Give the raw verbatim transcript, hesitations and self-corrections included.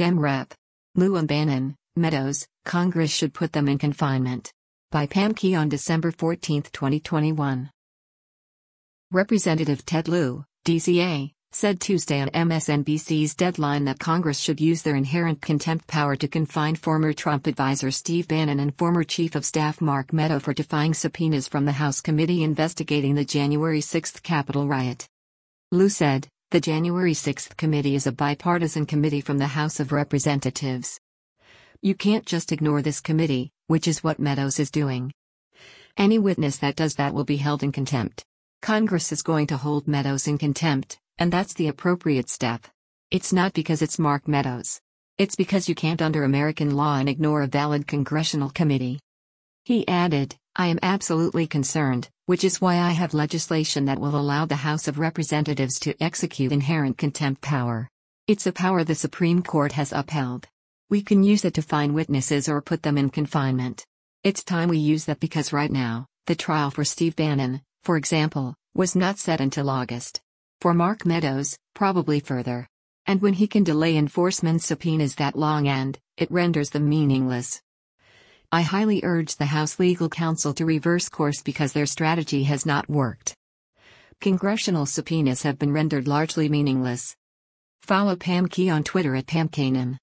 Dem Rep. Lou Bannon, Meadows, Congress should put them in confinement. By Pam Key on December fourteenth, twenty twenty-one. Representative Ted Lieu, D C A, said Tuesday on M S N B C's Deadline that Congress should use their inherent contempt power to confine former Trump advisor Steve Bannon and former Chief of Staff Mark Meadows for defying subpoenas from the House committee investigating the January sixth Capitol riot. Lieu said, "The January sixth committee is a bipartisan committee from the House of Representatives. You can't just ignore this committee, which is what Meadows is doing. Any witness that does that will be held in contempt. Congress is going to hold Meadows in contempt, and that's the appropriate step. It's not because it's Mark Meadows. It's because you can't under American law and ignore a valid congressional committee." He added, "I am absolutely concerned, which is why I have legislation that will allow the House of Representatives to execute inherent contempt power. It's a power the Supreme Court has upheld. We can use it to fine witnesses or put them in confinement. It's time we use that because right now, the trial for Steve Bannon, for example, was not set until August. For Mark Meadows, probably further. And when he can delay enforcement subpoenas that long and, it renders them meaningless. I highly urge the House legal counsel to reverse course because their strategy has not worked. Congressional subpoenas have been rendered largely meaningless." Follow Pam Key on Twitter at Pam Kanan.